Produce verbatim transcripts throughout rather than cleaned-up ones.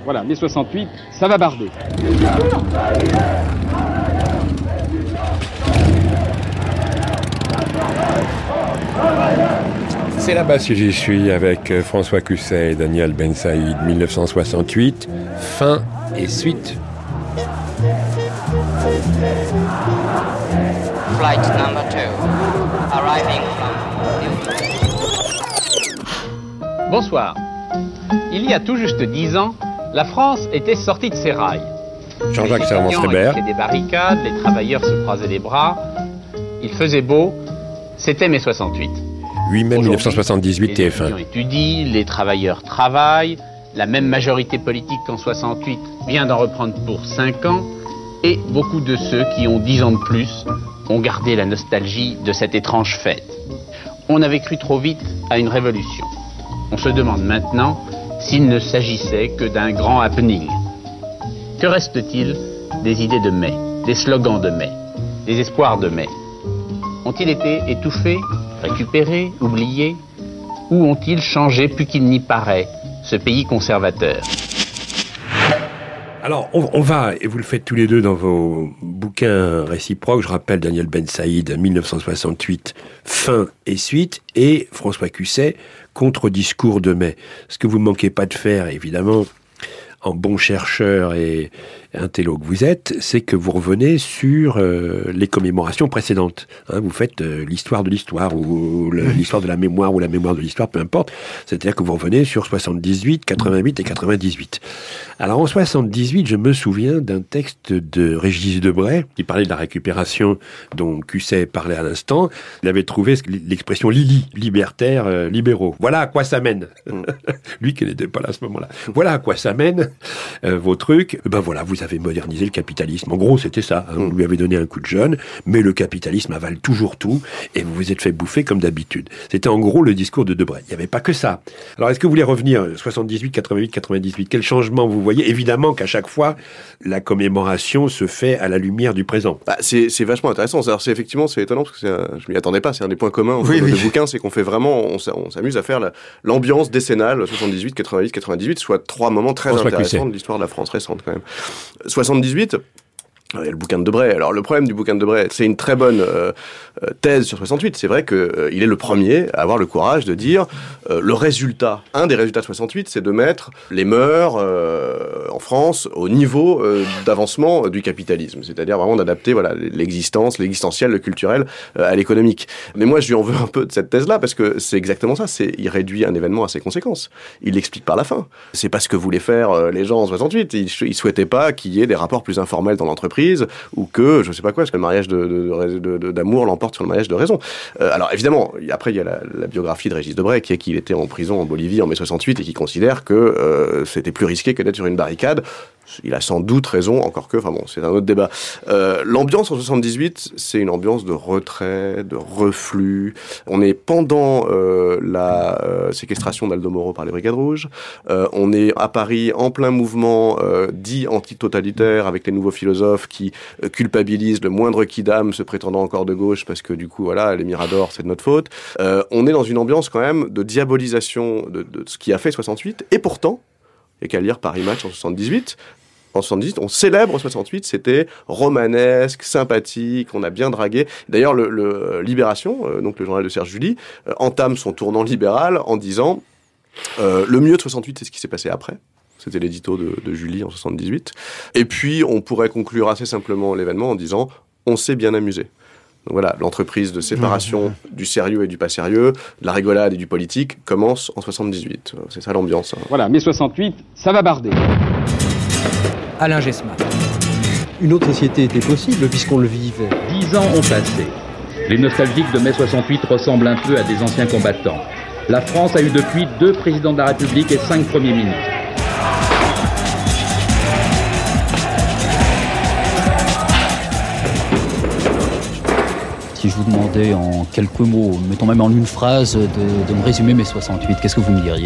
Voilà, mai soixante-huit, ça va barder. C'est là-bas si j'y suis avec François Cusset et Daniel Ben Saïd, dix-neuf cent soixante-huit, fin et suite. Flight number two, arriving from... Bonsoir. Il y a tout juste dix ans, la France était sortie de ses rails. Jean-Jacques Les Servan-Schreiber. étaient des barricades, les travailleurs se croisaient les bras. Il faisait beau, c'était mai soixante-huit. huit mai mille neuf cent soixante-dix-huit, T F un. Les étudiants étudient, les travailleurs travaillent, la même majorité politique qu'en soixante-huit vient d'en reprendre pour cinq ans, et beaucoup de ceux qui ont dix ans de plus ont gardé la nostalgie de cette étrange fête. On avait cru trop vite à une révolution. On se demande maintenant s'il ne s'agissait que d'un grand happening. Que reste-t-il des idées de mai, des slogans de mai, des espoirs de mai? Ont-ils été étouffés, récupérés, oubliés? Ou ont-ils changé plus qu'il n'y paraît, ce pays conservateur? Alors, on, on va, et vous le faites tous les deux dans vos bouquins réciproques, je rappelle Daniel Ben Saïd, dix-neuf cent soixante-huit, fin et suite, et François Cusset, contre-discours de mai. Ce que vous ne manquez pas de faire, évidemment, en bon chercheur et intello que vous êtes, c'est que vous revenez sur euh, les commémorations précédentes. Hein, vous faites euh, l'histoire de l'histoire, ou le, l'histoire de la mémoire, ou la mémoire de l'histoire, peu importe. C'est-à-dire que vous revenez sur soixante-dix-huit, quatre-vingt-huit et quatre-vingt-dix-huit. Alors en soixante-dix-huit, je me souviens d'un texte de Régis Debray, qui parlait de la récupération dont Cusset parlait à l'instant. Il avait trouvé l'expression Lili, libertaires, euh, libéraux. Voilà à quoi ça mène. Lui qui n'était pas là à ce moment-là. Voilà à quoi ça mène euh, vos trucs. Ben voilà, vous avez modernisé le capitalisme. En gros, c'était ça. Hein. Vous lui avez donné un coup de jeune, mais le capitalisme avale toujours tout, et vous vous êtes fait bouffer comme d'habitude. C'était en gros le discours de Debray. Il n'y avait pas que ça. Alors, est-ce que vous voulez revenir soixante-dix-huit, quatre-vingt-huit, quatre-vingt-dix-huit? Quel changement vous voyez? Évidemment qu'à chaque fois, la commémoration se fait à la lumière du présent. Bah, c'est, c'est vachement intéressant. Alors, c'est effectivement, c'est étonnant, parce que c'est un, je m'y attendais pas. C'est un des points communs entre oui, les oui. bouquins, c'est qu'on fait vraiment, on, on s'amuse à faire la, l'ambiance décennale soixante-dix-huit, quatre-vingt-huit, quatre-vingt-dix-huit, soit trois moments très François intéressants Cusset. De l'histoire de la France récente quand même. soixante-dix-huit, il y a le bouquin de Debray. Alors le problème du bouquin de Debray, c'est une très bonne euh, thèse sur soixante-huit. C'est vrai qu'il euh, est le premier à avoir le courage de dire euh, le résultat, un des résultats de soixante-huit, c'est de mettre les mœurs euh, en France au niveau euh, d'avancement du capitalisme. C'est-à-dire vraiment d'adapter voilà, l'existence, l'existentiel, le culturel euh, à l'économique. Mais moi, je lui en veux un peu de cette thèse-là parce que c'est exactement ça. C'est, il réduit un événement à ses conséquences. Il l'explique par la fin. C'est pas ce que voulaient faire euh, les gens en soixante-huit. Ils, ils souhaitaient pas qu'il y ait des rapports plus informels dans l'entreprise, ou que, je sais pas quoi, parce que le mariage de, de, de, de, d'amour l'emporte sur le mariage de raison. Euh, alors évidemment, après il y a la, la biographie de Régis Debray, qui est qu'il était en prison en Bolivie en mai soixante-huit et qui considère que euh, c'était plus risqué que d'être sur une barricade. Il a sans doute raison, encore que, enfin bon, c'est un autre débat. Euh, l'ambiance en soixante-dix-huit, c'est une ambiance de retrait, de reflux. On est pendant euh, la euh, séquestration d'Aldo Moro par les Brigades Rouges. Euh, on est à Paris en plein mouvement euh, dit antitotalitaire avec les nouveaux philosophes qui euh, culpabilisent le moindre quidam se prétendant encore de gauche parce que du coup, voilà, les Miradors, c'est de notre faute. Euh, on est dans une ambiance quand même de diabolisation de, de ce qui a fait soixante-huit, et pourtant, il n'y a qu'à lire Paris Match en soixante-dix-huit. En soixante-dix-huit, on célèbre soixante-huit, c'était romanesque, sympathique, on a bien dragué. D'ailleurs, le, le Libération, euh, donc le journal de Serge July, euh, entame son tournant libéral en disant euh, le mieux de soixante-huit, c'est ce qui s'est passé après. C'était l'édito de, de July en soixante-dix-huit. Et puis, on pourrait conclure assez simplement l'événement en disant on s'est bien amusé. Donc voilà, l'entreprise de séparation mmh. du sérieux et du pas sérieux, de la rigolade et du politique commence en soixante-dix-huit. C'est ça l'ambiance. Hein. Voilà, mai soixante-huit, ça va barder. Alain Gesma. Une autre société était possible puisqu'on le vivait. Dix ans ont passé. Les nostalgiques de mai soixante-huit ressemblent un peu à des anciens combattants. La France a eu depuis deux présidents de la République et cinq premiers ministres. Si je vous demandais en quelques mots, mettons même en une phrase, de, de me résumer mai soixante-huit, qu'est-ce que vous me diriez ?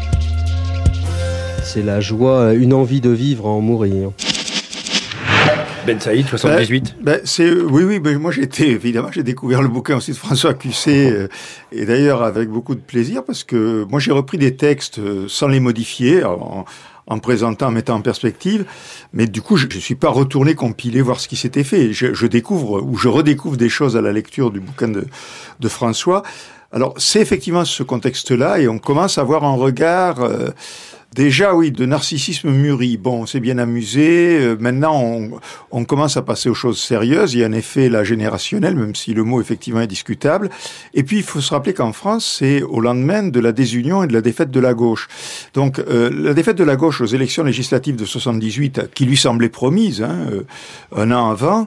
C'est la joie, une envie de vivre à en mourir. Ben Saïd, soixante-dix-huit. Ben, ben, c'est, oui, oui, ben, moi j'ai été, évidemment, j'ai découvert le bouquin aussi de François Cusset, euh, et d'ailleurs avec beaucoup de plaisir, parce que moi j'ai repris des textes euh, sans les modifier, en, en présentant, en mettant en perspective. Mais du coup, je ne suis pas retourné compiler, voir ce qui s'était fait. Je, je découvre, ou je redécouvre des choses à la lecture du bouquin de, de François. Alors, c'est effectivement ce contexte-là, et on commence à avoir un regard... Euh, Déjà, oui, de narcissisme mûri. Bon, on s'est bien amusé. Euh, maintenant, on, on commence à passer aux choses sérieuses. Il y a un effet là générationnel, même si le mot effectivement est discutable. Et puis, il faut se rappeler qu'en France, c'est au lendemain de la désunion et de la défaite de la gauche. Donc, euh, la défaite de la gauche aux élections législatives de soixante-dix-huit, qui lui semblait promise, hein, euh, un an avant,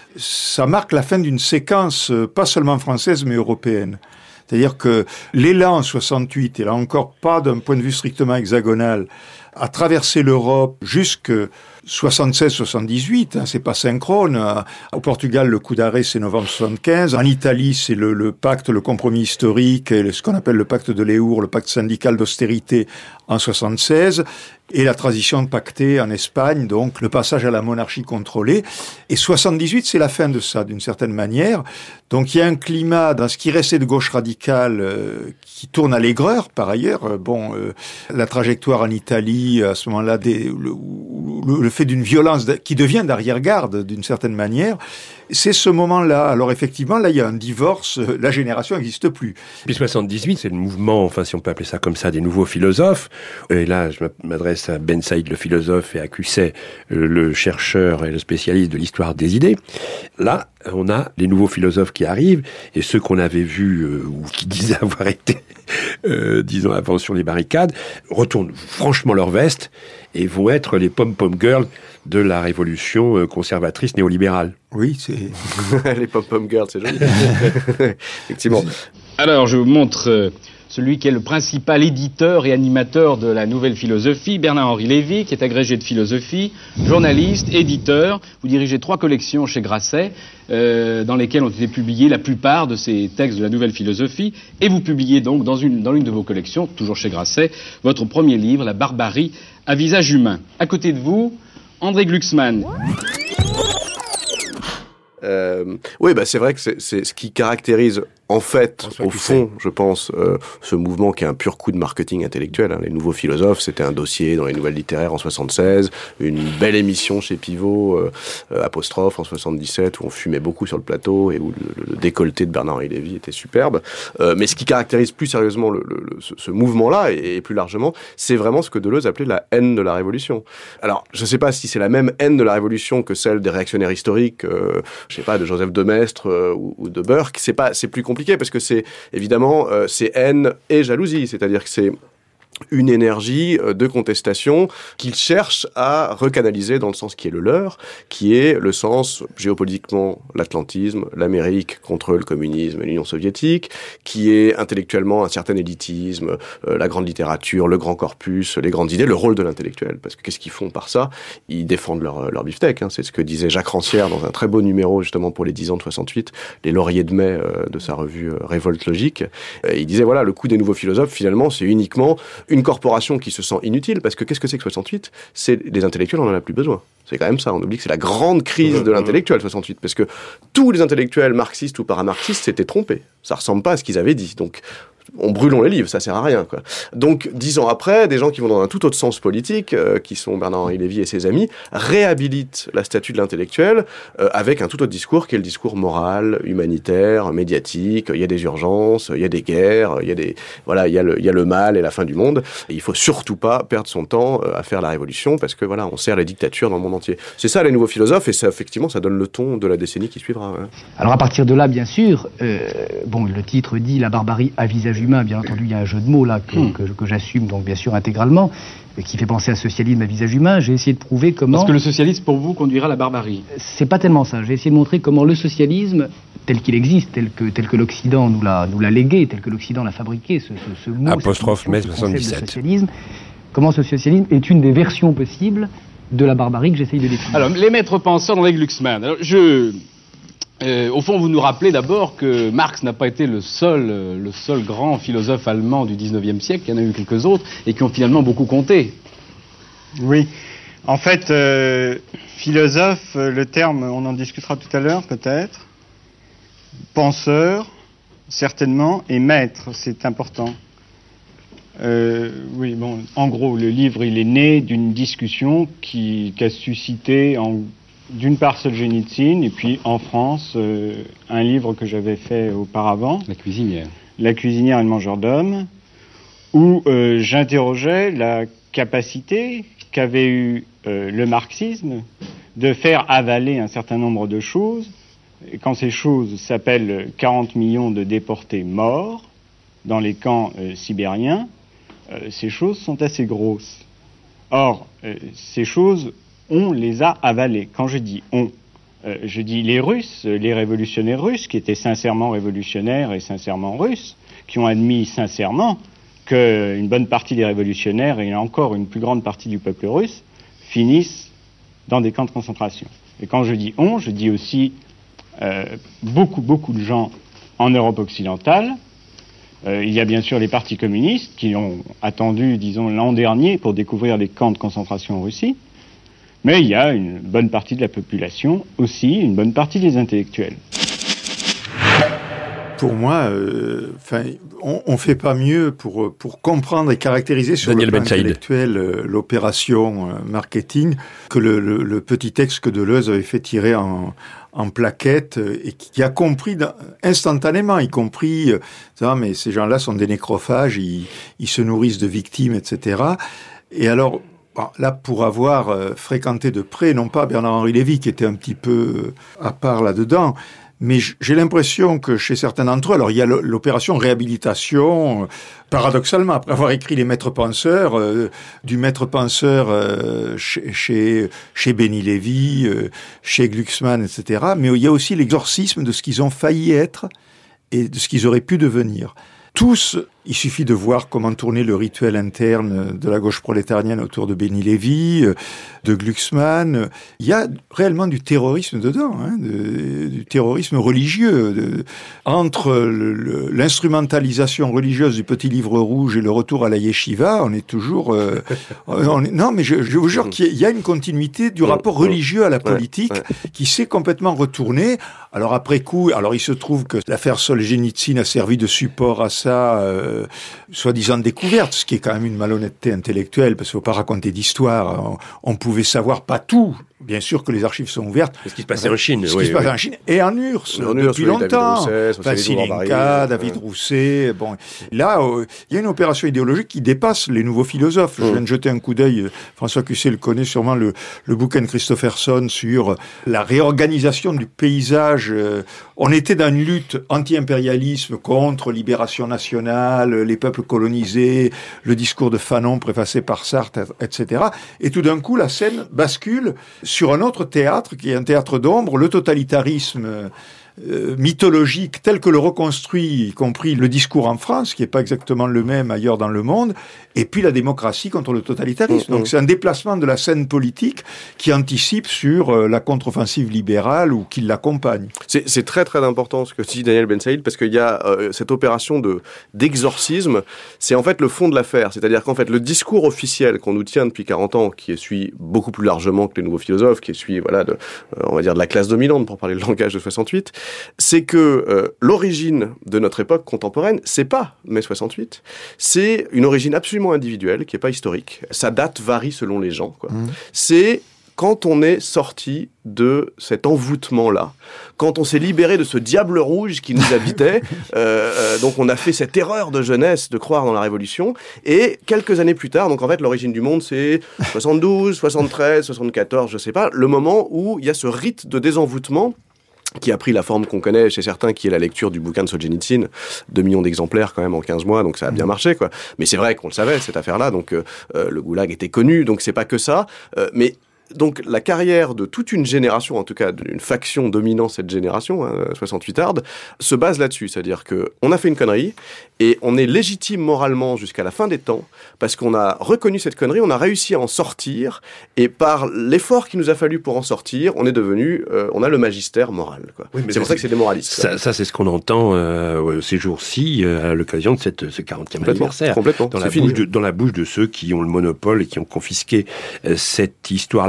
ça marque la fin d'une séquence euh, pas seulement française, mais européenne. C'est-à-dire que l'élan en soixante-huit, et là encore pas d'un point de vue strictement hexagonal, a traversé l'Europe jusque soixante-seize soixante-dix-huit, hein, c'est pas synchrone. Au Portugal, le coup d'arrêt, c'est novembre soixante-quinze. En Italie, c'est le, le pacte, le compromis historique, et ce qu'on appelle le pacte de Léour, le pacte syndical d'austérité en soixante-seize. Et la transition pactée en Espagne, donc le passage à la monarchie contrôlée. Et soixante-dix-huit, c'est la fin de ça, d'une certaine manière. Donc il y a un climat dans ce qui restait de gauche radicale euh, qui tourne à l'aigreur, par ailleurs. Bon, euh, la trajectoire en Italie, à ce moment-là, des, le, le, le fait d'une violence qui devient d'arrière-garde, d'une certaine manière, c'est ce moment-là. Alors effectivement, là, il y a un divorce, la génération n'existe plus. Puis soixante-dix-huit, c'est le mouvement, enfin si on peut appeler ça comme ça, des nouveaux philosophes. Et là, je m'adresse à Ben Saïd, le philosophe, et à Cusset, le chercheur et le spécialiste de l'histoire des idées. Là, on a les nouveaux philosophes qui arrivent, et ceux qu'on avait vus, euh, ou qui disaient avoir été, euh, disons, avant sur les barricades, retournent franchement leur veste, et vont être les pom-pom girls de la révolution conservatrice néolibérale. Oui, c'est... les pom-pom girls, c'est joli. Effectivement. Alors, je vous montre euh, celui qui est le principal éditeur et animateur de la nouvelle philosophie, Bernard-Henri Lévy, qui est agrégé de philosophie, journaliste, éditeur. Vous dirigez trois collections chez Grasset, euh, dans lesquelles ont été publiés la plupart de ces textes de la nouvelle philosophie. Et vous publiez donc dans une, dans l'une de vos collections, toujours chez Grasset, votre premier livre, La barbarie à visage humain. À côté de vous, André Glucksmann. Euh, oui, bah c'est vrai que c'est, c'est ce qui caractérise en fait, au fond, je pense, euh, ce mouvement qui est un pur coup de marketing intellectuel. Hein. Les nouveaux philosophes, c'était un dossier dans les nouvelles littéraires en soixante-seize, une belle émission chez Pivot, euh, euh, apostrophe en soixante-dix-sept, où on fumait beaucoup sur le plateau et où le, le décolleté de Bernard-Henri Lévy était superbe. Euh, mais ce qui caractérise plus sérieusement le, le, le, ce, ce mouvement-là, et, et plus largement, c'est vraiment ce que Deleuze appelait la haine de la Révolution. Alors, je ne sais pas si c'est la même haine de la Révolution que celle des réactionnaires historiques, euh, je sais pas, de Joseph de Maistre euh, ou, ou de Burke. C'est pas, c'est plus compliqué parce que c'est évidemment euh, c'est haine et jalousie, c'est-à-dire que c'est une énergie de contestation qu'ils cherchent à recanaliser dans le sens qui est le leur, qui est le sens géopolitiquement l'atlantisme, l'Amérique contre le communisme et l'Union soviétique, qui est intellectuellement un certain élitisme, euh, la grande littérature, le grand corpus, les grandes idées, le rôle de l'intellectuel. Parce que qu'est-ce qu'ils font par ça ? Ils défendent leur, leur beefsteak. Hein. C'est ce que disait Jacques Rancière dans un très beau numéro justement pour les dix ans de soixante-huit, les lauriers de mai euh, de sa revue euh, Révolte logique. Et il disait voilà, le coup des nouveaux philosophes finalement c'est uniquement une corporation qui se sent inutile, parce que qu'est-ce que c'est que soixante-huit ? C'est les intellectuels, on en a plus besoin. C'est quand même ça. On oublie que c'est la grande crise de l'intellectuel, soixante-huit, parce que tous les intellectuels marxistes ou paramarxistes s'étaient trompés. Ça ressemble pas à ce qu'ils avaient dit. Donc, on brûlons les livres, ça sert à rien, quoi. Donc, dix ans après, des gens qui vont dans un tout autre sens politique, euh, qui sont Bernard-Henri Lévy et ses amis, réhabilitent la statue de l'intellectuel euh, avec un tout autre discours qui est le discours moral, humanitaire, médiatique. Il y a des urgences, il y a des guerres, il y a des voilà, il y a le il y a le mal et la fin du monde. Et il faut surtout pas perdre son temps euh, à faire la révolution parce que voilà, on sert les dictatures dans le monde entier. C'est ça les nouveaux philosophes et ça effectivement ça donne le ton de la décennie qui suivra. Hein. Alors à partir de là, bien sûr, euh, bon, le titre dit la barbarie à visage humain. Bien entendu, il y a un jeu de mots là que, mmh. que, que j'assume donc bien sûr intégralement, qui fait penser à socialisme à visage humain. J'ai essayé de prouver comment... Parce que le socialisme, pour vous, conduira à la barbarie. C'est pas tellement ça. J'ai essayé de montrer comment le socialisme, tel qu'il existe, tel que, tel que l'Occident nous l'a, nous l'a légué, tel que l'Occident l'a fabriqué, ce, ce, ce mot... Apostrophe mai soixante-dix-sept. Socialisme, comment ce socialisme est une des versions possibles de la barbarie que j'essaye de définir. Alors, les maîtres penseurs d'André Glucksmann. Alors, je... Euh, au fond, vous nous rappelez d'abord que Marx n'a pas été le seul, euh, le seul grand philosophe allemand du dix-neuvième siècle, il y en a eu quelques autres, et qui ont finalement beaucoup compté. Oui. En fait, euh, philosophe, le terme, on en discutera tout à l'heure peut-être, penseur, certainement, et maître, c'est important. Euh, oui, bon, en gros, le livre, il est né d'une discussion qui, qui a suscité, en, d'une part, Solzhenitsyn, et puis, en France, euh, un livre que j'avais fait auparavant. La cuisinière. La cuisinière et le mangeur d'hommes, où euh, j'interrogeais la capacité qu'avait eu euh, le marxisme de faire avaler un certain nombre de choses. Et quand ces choses s'appellent quarante millions de déportés morts dans les camps euh, sibériens, Euh, ces choses sont assez grosses. Or, euh, ces choses, on les a avalées. Quand je dis on, euh, je dis les Russes, les révolutionnaires russes, qui étaient sincèrement révolutionnaires et sincèrement russes, qui ont admis sincèrement qu'une bonne partie des révolutionnaires, et encore une plus grande partie du peuple russe, finissent dans des camps de concentration. Et quand je dis on, je dis aussi euh, beaucoup, beaucoup de gens en Europe occidentale. Euh, il y a bien sûr les partis communistes qui ont attendu, disons, l'an dernier pour découvrir les camps de concentration en Russie. Mais il y a une bonne partie de la population aussi, une bonne partie des intellectuels. Pour moi, euh, on ne fait pas mieux pour, pour comprendre et caractériser sur Daniel le plan Ben Saïd. intellectuel euh, l'opération euh, marketing que le, le, le petit texte que Deleuze avait fait tirer en, en plaquette euh, et qui a compris dans, instantanément, y compris, euh, ça, mais ces gens-là sont des nécrophages, ils, ils se nourrissent de victimes, et cetera. Et alors, bon, là, pour avoir euh, fréquenté de près, non pas Bernard-Henri Lévy, qui était un petit peu euh, à part là-dedans, mais j'ai l'impression que chez certains d'entre eux, alors il y a l'opération réhabilitation, euh, paradoxalement, après avoir écrit Les Maîtres Penseurs, euh, du Maître Penseur euh, chez, chez, chez Benny Lévy, euh, chez Glucksmann, et cetera, mais il y a aussi l'exorcisme de ce qu'ils ont failli être et de ce qu'ils auraient pu devenir. Tous, il suffit de voir comment tournait le rituel interne de la gauche prolétarienne autour de Benny Lévy, de Glucksmann. Il y a réellement du terrorisme dedans, hein, de, du terrorisme religieux. De, entre le, le, l'instrumentalisation religieuse du Petit Livre Rouge et le retour à la yeshiva, on est toujours... Euh, on est, non, mais je, je vous jure qu'il y a une continuité du rapport religieux à la politique ouais, ouais. qui s'est complètement retournée. Alors après coup, alors il se trouve que l'affaire Solzhenitsyn a servi de support à ça, euh, soi-disant découverte, ce qui est quand même une malhonnêteté intellectuelle, parce qu'il ne faut pas raconter d'histoire. On, on pouvait savoir pas tout. Bien sûr que les archives sont ouvertes. Ce qui se passait en Chine. Ce oui, qui se passait oui. en Chine et en U R S S, en depuis U R S S, oui, longtemps. Vasilenka, David Rousset. Bon, là, euh, il y a une opération idéologique qui dépasse les nouveaux philosophes. Mmh. Je viens de jeter un coup d'œil. François Cusset le connaît sûrement, le, le bouquin de Christopherson sur la réorganisation du paysage. On était dans une lutte anti-impérialisme contre libération nationale, les peuples colonisés, le discours de Fanon préfacé par Sartre, et cetera. Et tout d'un coup, la scène bascule sur un autre théâtre, qui est un théâtre d'ombre, le totalitarisme euh, mythologique tel que le reconstruit, y compris le discours en France, qui n'est pas exactement le même ailleurs dans le monde, et puis la démocratie contre le totalitarisme. Mmh, Donc mmh. c'est un déplacement de la scène politique qui anticipe sur euh, la contre-offensive libérale ou qui l'accompagne. C'est, c'est très très important ce que dit Daniel Ben Saïd, parce qu'il y a euh, cette opération de, d'exorcisme, c'est en fait le fond de l'affaire. C'est-à-dire qu'en fait le discours officiel qu'on nous tient depuis quarante ans, qui suit beaucoup plus largement que les nouveaux philosophes, qui suit voilà, de, euh, on va dire de la classe dominante pour parler le langage de soixante-huit, c'est que euh, l'origine de notre époque contemporaine, c'est pas mai soixante-huit, c'est une origine absolument individuelle, qui est pas historique. Sa date varie selon les gens, quoi. Mmh. C'est quand on est sorti de cet envoûtement-là, quand on s'est libéré de ce diable rouge qui nous habitait, euh, euh, donc on a fait cette erreur de jeunesse de croire dans la révolution, et quelques années plus tard, donc en fait l'origine du monde c'est soixante-douze, soixante-treize, soixante-quatorze, je sais pas, le moment où il y a ce rite de désenvoûtement qui a pris la forme qu'on connaît chez certains, qui est la lecture du bouquin de Solzhenitsyn, deux millions d'exemplaires quand même en quinze mois, donc ça a bien marché, quoi. Mais c'est vrai qu'on le savait, cette affaire-là, donc euh, le goulag était connu, donc c'est pas que ça, euh, mais donc la carrière de toute une génération, en tout cas d'une faction dominant cette génération, hein, soixante-huitarde, se base là-dessus. C'est-à-dire qu'on a fait une connerie et on est légitime moralement jusqu'à la fin des temps parce qu'on a reconnu cette connerie, on a réussi à en sortir et par l'effort qu'il nous a fallu pour en sortir, on est devenu, euh, on a le magistère moral, quoi. Oui, c'est pour ça que c'est des moralistes. Ça, ça c'est ce qu'on entend euh, ces jours-ci euh, à l'occasion de cette, ce quarantième anniversaire. Complètement. Dans c'est la, fini. bouche de, dans la bouche de ceux qui ont le monopole et qui ont confisqué euh, cette histoire-là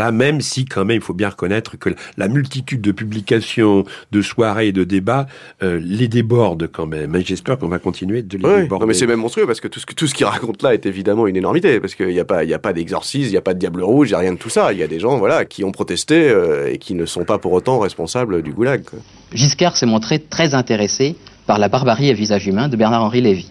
moment-là, même si quand même il faut bien reconnaître que la multitude de publications, de soirées et de débats euh, les déborde quand même. Et j'espère qu'on va continuer de les oui, déborder. Non mais c'est même monstrueux parce que tout ce, que, tout ce qu'il raconte là est évidemment une énormité parce qu'il n'y a pas, il y a pas d'exorcisme, il n'y a pas de diable rouge, il n'y a rien de tout ça. Il y a des gens voilà, qui ont protesté euh, et qui ne sont pas pour autant responsables du goulag. Quoi. Giscard s'est montré très intéressé par La barbarie à visage humain de Bernard-Henri Lévy.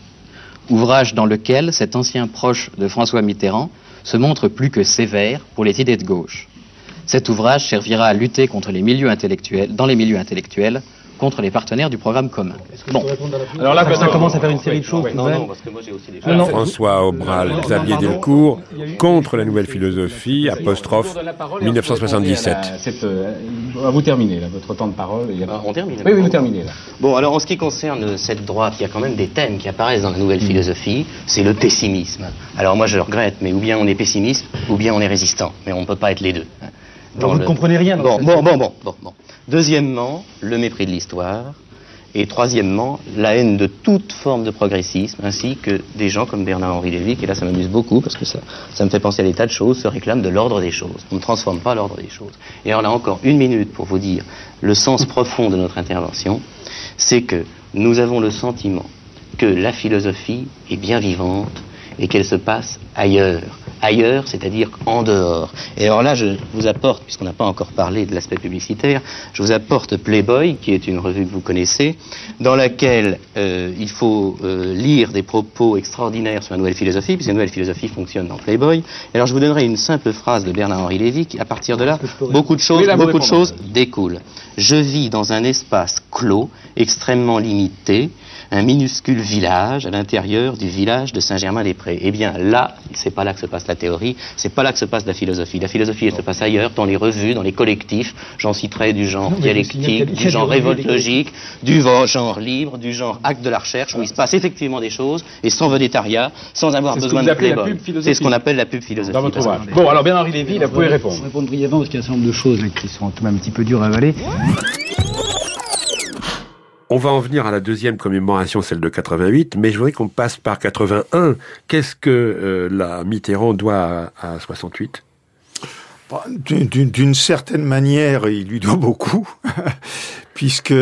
Ouvrage dans lequel cet ancien proche de François Mitterrand se montre plus que sévère pour les idées de gauche. Cet ouvrage servira à lutter contre les milieux intellectuels, dans les milieux intellectuels, contre les partenaires du programme commun. Bon. Alors là, ça commence à faire une série de choses. Non, non, parce que moi j'ai aussi des choses. Alors, François Aubral, Xavier Delcourt, contre la nouvelle philosophie, apostrophe dix-neuf cent soixante-dix-sept. Cette, euh, vous terminez là, votre temps de parole. Il y a... ah, on termine. Oui, oui, vous terminez là. Bon, alors en ce qui concerne cette droite, il y a quand même des thèmes qui apparaissent dans la nouvelle mmh. philosophie. C'est le pessimisme. Alors moi je le regrette, mais ou bien on est pessimiste, ou bien on est résistant. Mais on ne peut pas être les deux. Dans vous ne le... comprenez rien. Bon, bon, bon, bon, bon, bon. Deuxièmement, le mépris de l'histoire. Et troisièmement, la haine de toute forme de progressisme, ainsi que des gens comme Bernard-Henri Lévy, qui là ça m'amuse beaucoup, parce que ça, ça me fait penser à des tas de choses, se réclament de l'ordre des choses. On ne transforme pas l'ordre des choses. Et alors là encore, une minute pour vous dire le sens profond de notre intervention, c'est que nous avons le sentiment que la philosophie est bien vivante et qu'elle se passe ailleurs. Ailleurs, c'est-à-dire en dehors. Et alors là, je vous apporte, puisqu'on n'a pas encore parlé de l'aspect publicitaire, je vous apporte Playboy, qui est une revue que vous connaissez, dans laquelle euh, il faut euh, lire des propos extraordinaires sur la nouvelle philosophie, puisque la nouvelle philosophie fonctionne dans Playboy. Et alors je vous donnerai une simple phrase de Bernard-Henri Lévy, qui, à partir de là, beaucoup de choses, oui, beaucoup de choses découlent. Je vis dans un espace clos, extrêmement limité, un minuscule village à l'intérieur du village de Saint-Germain-des-Prés. Eh bien là, c'est pas là que se passe la théorie, c'est pas là que se passe la philosophie. La philosophie, elle se passe ailleurs, dans les revues, dans les collectifs. J'en citerai du genre non, dialectique, du genre révolte logique, du genre libre, du genre acte de la recherche, où il se passe effectivement des choses, et sans vénétariat, sans avoir besoin de Playboy. C'est ce qu'on appelle la pub philosophique. Dans votre ouvrage. Bon, alors Bernard-Henri Lévy, là, vous pouvez répondre. Je vais répondre brièvement, parce qu'il y a un certain nombre de choses là, qui sont tout de même un petit peu dures à avaler. On va en venir à la deuxième commémoration, celle de quatre-vingt-huit, mais je voudrais qu'on passe par quatre-vingt-un. Qu'est-ce que euh, la Mitterrand doit à, à soixante-huit ? D'une, d'une certaine manière, il lui doit beaucoup, puisque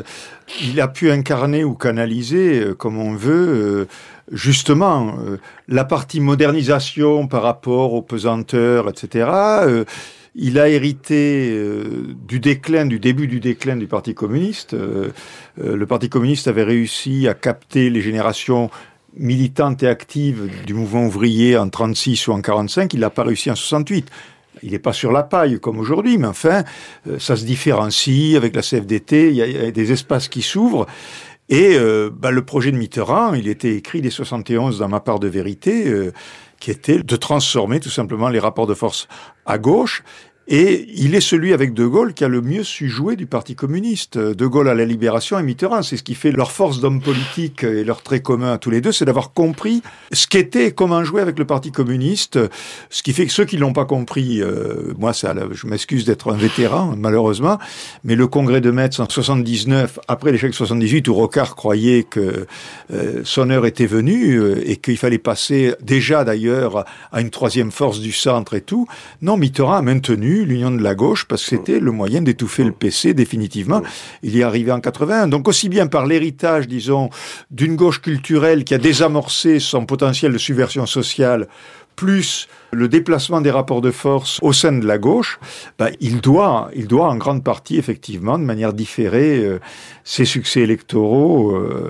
il a pu incarner ou canaliser, comme on veut, justement, la partie modernisation par rapport aux pesanteurs, et cetera. Il a hérité euh, du déclin, du début du déclin du Parti communiste. Euh, euh, le Parti communiste avait réussi à capter les générations militantes et actives du mouvement ouvrier en trente-six ou en quarante-cinq. Il n'a pas réussi en soixante-huit. Il n'est pas sur la paille comme aujourd'hui, mais enfin, euh, ça se différencie avec la C F D T. Il y a, il y a des espaces qui s'ouvrent. Et euh, bah, le projet de Mitterrand, il était écrit dès soixante et onze dans Ma part de vérité, euh, qui était de transformer tout simplement les rapports de force à gauche. Et il est celui avec De Gaulle qui a le mieux su jouer du Parti communiste. De Gaulle à la Libération et Mitterrand, c'est ce qui fait leur force d'homme politique et leur trait commun à tous les deux, c'est d'avoir compris ce qu'était et comment jouer avec le Parti communiste. Ce qui fait que ceux qui l'ont pas compris, euh, moi, ça, je m'excuse d'être un vétéran, malheureusement, mais le congrès de Metz en soixante-dix-neuf, après l'échec de soixante-dix-huit, où Rocard croyait que euh, son heure était venue euh, et qu'il fallait passer déjà d'ailleurs à une troisième force du centre et tout, non, Mitterrand a maintenu l'union de la gauche, parce que c'était le moyen d'étouffer le P C définitivement. Il y est arrivé en quatre-vingt-un. Donc aussi bien par l'héritage, disons, d'une gauche culturelle qui a désamorcé son potentiel de subversion sociale, plus le déplacement des rapports de force au sein de la gauche, bah, il doit, il doit en grande partie, effectivement, de manière différée, euh, ses succès électoraux euh,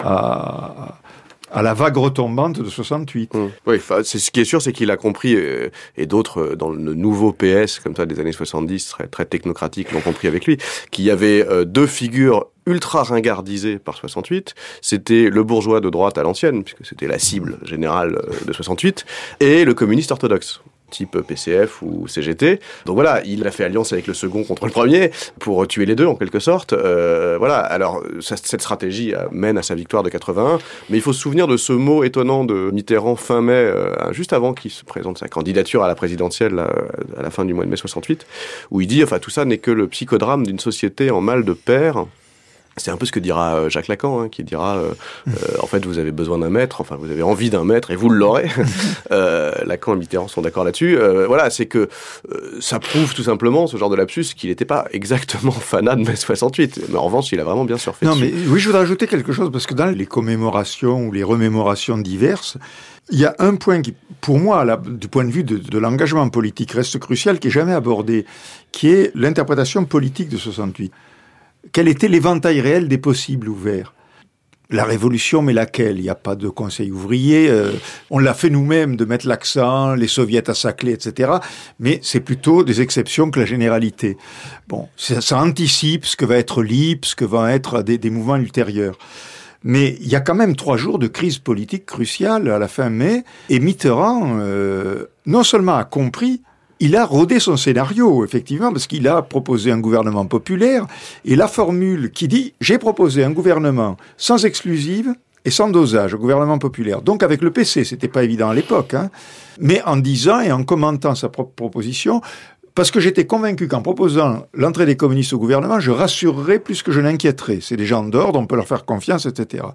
à... à la vague retombante de soixante-huit. Mmh. Oui, c'est ce qui est sûr, c'est qu'il a compris, euh, et d'autres euh, dans le nouveau P S, comme ça, des années soixante-dix, très, très technocratiques, l'ont compris avec lui, qu'il y avait euh, deux figures ultra ringardisées par soixante-huit. C'était le bourgeois de droite à l'ancienne, puisque c'était la cible générale euh, de soixante-huit, et le communiste orthodoxe, type P C F ou C G T. Donc voilà, il a fait alliance avec le second contre le premier pour tuer les deux en quelque sorte. Euh, voilà, alors ça, cette stratégie mène à sa victoire de quatre-vingt-un, mais il faut se souvenir de ce mot étonnant de Mitterrand fin mai, euh, juste avant qu'il se présente sa candidature à la présidentielle là, à la fin du mois de mai soixante-huit, où il dit, enfin tout ça n'est que le psychodrame d'une société en mal de père, C'est un peu ce que dira Jacques Lacan, hein, qui dira euh, euh, en fait vous avez besoin d'un maître, enfin vous avez envie d'un maître et vous l'aurez. euh, Lacan et Mitterrand sont d'accord là-dessus. Euh, voilà, c'est que euh, ça prouve tout simplement ce genre de lapsus qu'il n'était pas exactement fanat de mai soixante-huit, mais en revanche il a vraiment bien surfé. Non, dessus. mais oui, je voudrais ajouter quelque chose parce que dans les commémorations ou les remémorations diverses, il y a un point qui, pour moi, là, du point de vue de, de l'engagement politique, reste crucial, qui est jamais abordé, qui est l'interprétation politique de soixante-huit. Quel était l'éventail réel des possibles ouverts ? La révolution, mais laquelle ? Il n'y a pas de conseil ouvrier. Euh, on l'a fait nous-mêmes de mettre l'accent, les soviets à Saclay, et cetera. Mais c'est plutôt des exceptions que la généralité. Bon, ça, ça anticipe ce que va être l'I P, ce que vont être des, des mouvements ultérieurs. Mais il y a quand même trois jours de crise politique cruciale à la fin mai. Et Mitterrand, euh, non seulement a compris, il a rodé son scénario, effectivement, parce qu'il a proposé un gouvernement populaire, et la formule qui dit « j'ai proposé un gouvernement sans exclusive et sans dosage, un gouvernement populaire ». Donc avec le P C, c'était pas évident à l'époque, hein, mais en disant et en commentant sa propre proposition, parce que j'étais convaincu qu'en proposant l'entrée des communistes au gouvernement, je rassurerais plus que je n'inquiéterais. C'est des gens d'ordre, on peut leur faire confiance, et cetera.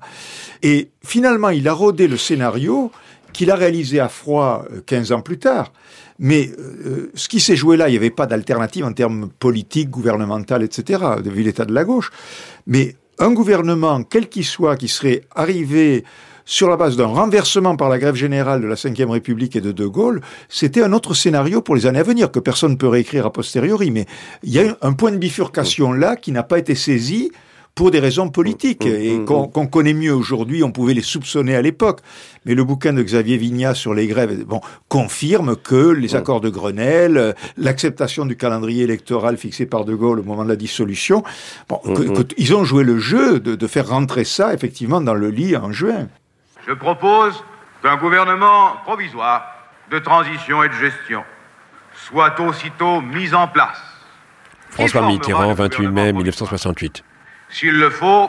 Et finalement, il a rodé le scénario qu'il a réalisé à froid quinze ans plus tard. Mais euh, ce qui s'est joué là, il n'y avait pas d'alternative en termes politiques, gouvernementales, et cetera, vu l'état de la gauche. Mais un gouvernement, quel qu'il soit, qui serait arrivé sur la base d'un renversement par la grève générale de la cinquième République et de De Gaulle, c'était un autre scénario pour les années à venir, que personne ne peut réécrire a posteriori. Mais il y a un point de bifurcation là qui n'a pas été saisi pour des raisons politiques, et qu'on, qu'on connaît mieux aujourd'hui, on pouvait les soupçonner à l'époque. Mais le bouquin de Xavier Vignat sur les grèves, bon, confirme que les accords de Grenelle, l'acceptation du calendrier électoral fixé par De Gaulle au moment de la dissolution, bon, que, que, ils ont joué le jeu de, de faire rentrer ça, effectivement, dans le lit en juin. Je propose qu'un gouvernement provisoire de transition et de gestion soit aussitôt mis en place. François Mitterrand, vingt-huit mai mille neuf cent soixante-huit. S'il le faut,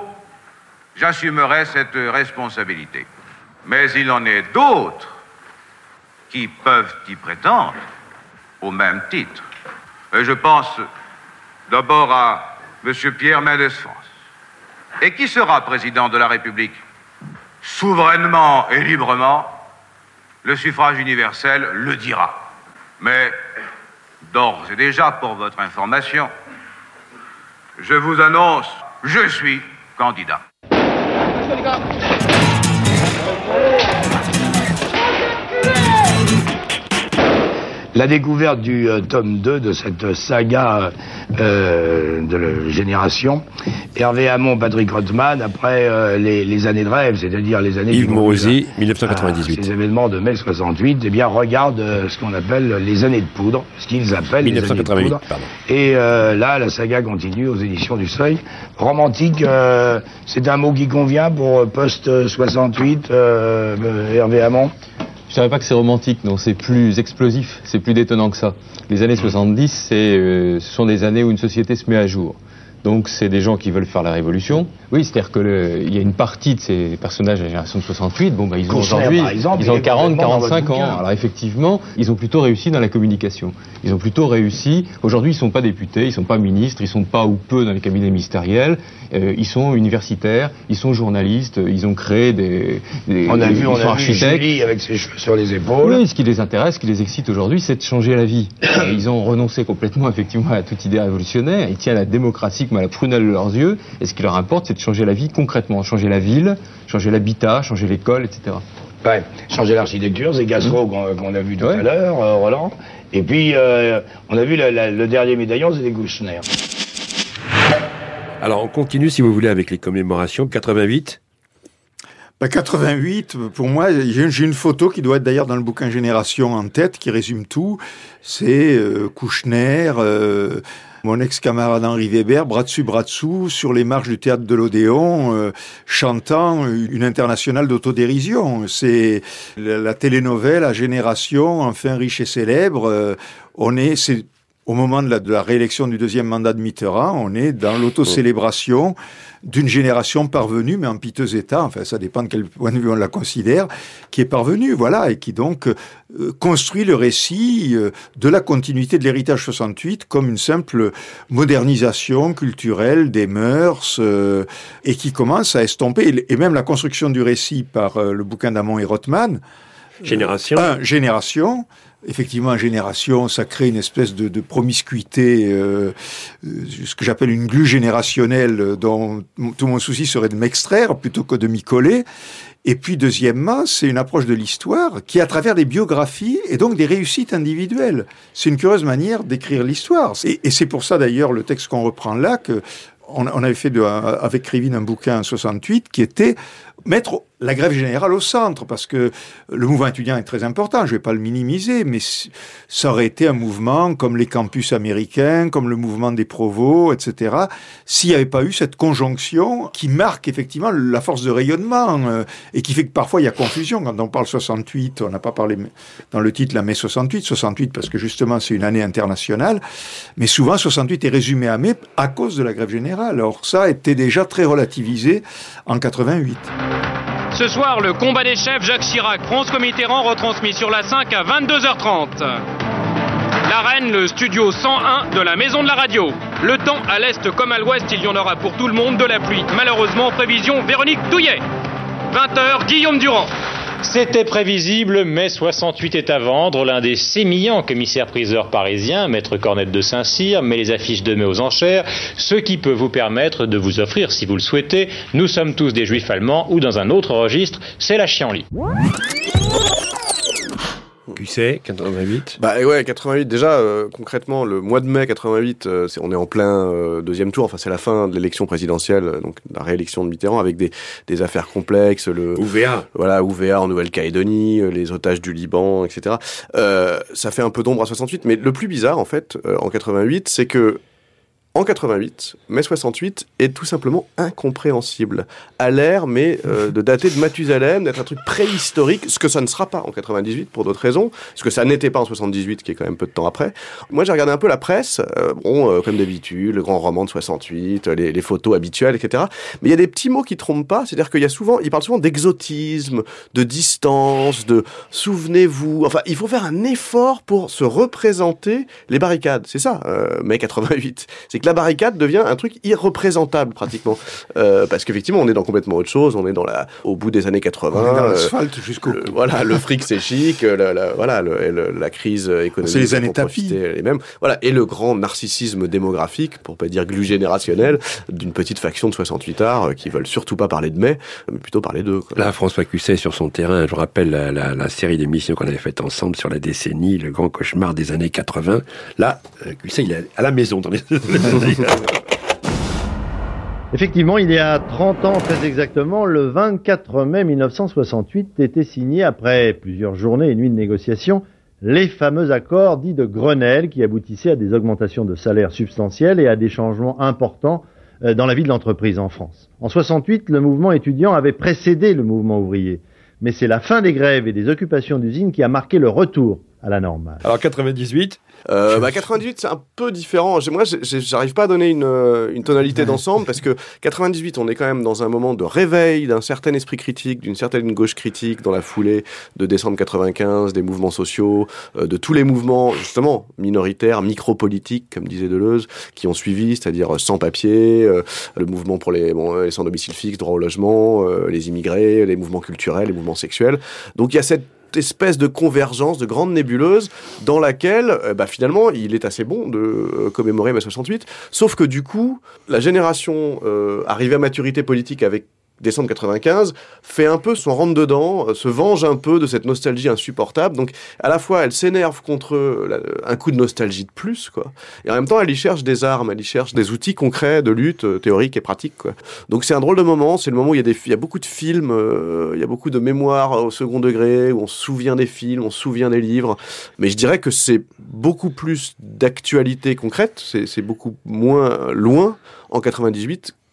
j'assumerai cette responsabilité. Mais il en est d'autres qui peuvent y prétendre au même titre. Et je pense d'abord à M. Pierre Mendès France. Et qui sera président de la République ? Souverainement et librement, le suffrage universel le dira. Mais d'ores et déjà, pour votre information, je vous annonce, je suis candidat. La découverte du euh, tome deux de cette saga euh, de la génération, Hervé Hamon, Patrick Rothman, après euh, les, les années de rêve, c'est-à-dire les années... Yves Morosi, dix-neuf cent quatre-vingt-dix-huit. Ces événements de mai soixante-huit, eh bien, regarde euh, ce qu'on appelle les années de poudre, ce qu'ils appellent les années de poudre. Pardon. Et euh, là, la saga continue aux éditions du Seuil. Romantique, euh, c'est un mot qui convient pour post-soixante-huit, euh, euh, Hervé Hamon. Je dirais pas que c'est romantique, non, c'est plus explosif, c'est plus détonnant que ça. Les années soixante-dix, c'est, euh, ce sont des années où une société se met à jour. Donc c'est des gens qui veulent faire la révolution. Oui, c'est-à-dire que le, il y a une partie de ces personnages de la génération de soixante-huit, bon bah ils ont aujourd'hui, ils ont quarante, quarante-cinq ans. Alors effectivement, ils ont plutôt réussi dans la communication. Ils ont plutôt réussi. Aujourd'hui, ils sont pas députés, ils sont pas ministres, ils sont pas ou peu dans les cabinets ministériels. Euh, ils sont universitaires, ils sont journalistes, ils ont créé des. des on a des, vu, on a vu Julie avec ses cheveux sur les épaules. Oui, ce qui les intéresse, ce qui les excite aujourd'hui, c'est de changer la vie. Et ils ont renoncé complètement, effectivement, à toute idée révolutionnaire. Ils tiennent à la démocratie comme à la prunelle de leurs yeux. Et ce qui leur importe, c'est de changer la vie concrètement, changer la ville, changer l'habitat, changer l'école, et cetera. Ouais, changer l'architecture, c'est Gassereau qu'on, qu'on a vu tout ouais. à l'heure, euh, Roland. Et puis, euh, on a vu la, la, le dernier médaillon, c'était Kouchner. Alors, on continue, si vous voulez, avec les commémorations. quatre-vingt-huit bah, quatre-vingt-huit, pour moi, j'ai, j'ai une photo qui doit être d'ailleurs dans le bouquin Génération en tête, qui résume tout. C'est euh, Kouchner, euh, mon ex-camarade Henri Weber, bras dessus, bras dessous, sur les marches du théâtre de l'Odéon, euh, chantant une internationale d'autodérision. C'est la, la télénovelle à Génération, enfin riche et célèbre. Euh, on est, c'est au moment de la, de la réélection du deuxième mandat de Mitterrand, on est dans l'autocélébration d'une génération parvenue, mais en piteux état, enfin ça dépend de quel point de vue on la considère, qui est parvenue, voilà, et qui donc euh, construit le récit euh, de la continuité de l'héritage soixante-huit comme une simple modernisation culturelle des mœurs, euh, et qui commence à estomper, et, et même la construction du récit par euh, le bouquin d'Amon et Rothman, Génération. Euh, un, génération. Effectivement, génération, ça crée une espèce de, de promiscuité, euh, ce que j'appelle une glu générationnelle dont tout mon souci serait de m'extraire plutôt que de m'y coller. Et puis, deuxièmement, c'est une approche de l'histoire qui, à travers des biographies et donc des réussites individuelles, c'est une curieuse manière d'écrire l'histoire. Et, et c'est pour ça, d'ailleurs, le texte qu'on reprend là, que on, on avait fait de, avec Krivine un bouquin en soixante-huit qui était mettre la grève générale au centre, parce que le mouvement étudiant est très important, je ne vais pas le minimiser, mais ça aurait été un mouvement comme les campus américains, comme le mouvement des provos, et cetera, s'il n'y avait pas eu cette conjonction qui marque effectivement la force de rayonnement, euh, et qui fait que parfois il y a confusion. Quand on parle soixante-huit, on n'a pas parlé dans le titre la mai soixante-huit, soixante-huit parce que justement c'est une année internationale, mais souvent soixante-huit est résumé à mai à cause de la grève générale. Or ça était déjà très relativisé en quatre-vingt-huit. Ce soir, le combat des chefs, Jacques Chirac, François Mitterrand, retransmis sur la cinq à vingt-deux heures trente. L'Arène, le studio cent un de la Maison de la Radio. Le temps, à l'est comme à l'ouest, il y en aura pour tout le monde de la pluie. Malheureusement, prévision Véronique Douillet. vingt heures, Guillaume Durand. C'était prévisible, mai soixante-huit est à vendre. L'un des sémillants commissaires-priseurs parisiens, Maître Cornette de Saint-Cyr, met les affiches de mai aux enchères, ce qui peut vous permettre de vous offrir, si vous le souhaitez, Nous sommes tous des juifs allemands, ou dans un autre registre, C'est la chienlit. Cusset, quatre-vingt-huit. Bah ouais, quatre-vingt-huit, déjà, euh, concrètement, le mois de mai quatre-vingt-huit, euh, c'est, on est en plein euh, deuxième tour, enfin c'est la fin de l'élection présidentielle, euh, donc la réélection de Mitterrand, avec des, des affaires complexes, le... O V A. Voilà, O V A en Nouvelle-Calédonie, euh, les otages du Liban, et cetera. Euh, ça fait un peu d'ombre à soixante-huit, mais le plus bizarre, en fait, euh, en quatre-vingt-huit, c'est que en quatre-vingt-huit, mai soixante-huit est tout simplement incompréhensible. À l'air, mais euh, de dater de Mathusalem, d'être un truc préhistorique, ce que ça ne sera pas en quatre-vingt-dix-huit pour d'autres raisons, ce que ça n'était pas en soixante-dix-huit, qui est quand même peu de temps après. Moi, j'ai regardé un peu la presse, euh, bon, euh, comme d'habitude, le grand roman de soixante-huit, les, les photos habituelles, et cetera. Mais il y a des petits mots qui trompent pas, c'est-à-dire qu'il y a souvent, il parle souvent d'exotisme, de distance, de souvenez-vous. Enfin, il faut faire un effort pour se représenter les barricades. C'est ça, euh, mai quatre-vingt-huit. C'est que la barricade devient un truc irreprésentable pratiquement, euh, parce qu'effectivement on est dans complètement autre chose, on est dans la, au bout des années quatre-vingts, on est dans euh, l'asphalte jusqu'au le, voilà, le fric c'est chic, la, la, voilà, le, le, la crise économique, c'est les années tapis, les mêmes, voilà, et le grand narcissisme démographique, pour pas dire glu générationnel, d'une petite faction de soixante-huitards euh, qui veulent surtout pas parler de mai, mais plutôt parler d'eux. Quoi. Là, François Cusset sur son terrain, je rappelle la, la, la série d'émissions qu'on avait faites ensemble sur la décennie, le grand cauchemar des années quatre-vingts. Là, euh, Cusset il est à la maison dans les Effectivement, il y a trente ans, très exactement, le vingt-quatre mai mille neuf cent soixante-huit était signé, après plusieurs journées et nuits de négociations, les fameux accords dits de Grenelle qui aboutissaient à des augmentations de salaires substantielles et à des changements importants dans la vie de l'entreprise en France. En soixante-huit, le mouvement étudiant avait précédé le mouvement ouvrier, mais c'est la fin des grèves et des occupations d'usines qui a marqué le retour à la normale. Alors quatre-vingt-dix-huit euh, bah quatre-vingt-dix-huit c'est un peu différent. Moi j'arrive pas à donner une, une tonalité d'ensemble parce que quatre-vingt-dix-huit on est quand même dans un moment de réveil d'un certain esprit critique, d'une certaine gauche critique dans la foulée de décembre quatre-vingt-quinze, des mouvements sociaux, euh, de tous les mouvements justement minoritaires, micro-politiques comme disait Deleuze, qui ont suivi, c'est-à-dire sans-papiers, euh, le mouvement pour les, bon, les sans domicile fixe, droit au logement, euh, les immigrés, les mouvements culturels, les mouvements sexuels. Donc il y a cette espèce de convergence, de grande nébuleuse dans laquelle, euh, bah, finalement, il est assez bon de euh, commémorer mai soixante-huit, sauf que du coup, la génération euh, arrivée à maturité politique avec décembre quatre-vingt-quinze, fait un peu son rentre-dedans, euh, se venge un peu de cette nostalgie insupportable. Donc, à la fois, elle s'énerve contre la, un coup de nostalgie de plus, quoi. Et en même temps, elle y cherche des armes, elle y cherche des outils concrets de lutte, euh, théoriques et pratiques, quoi. Donc, c'est un drôle de moment. C'est le moment où il y a, des, il y a beaucoup de films, euh, il y a beaucoup de mémoires au second degré, où on se souvient des films, on se souvient des livres. Mais je dirais que c'est beaucoup plus d'actualité concrète, c'est, c'est beaucoup moins loin en quatre-vingt-dix-huit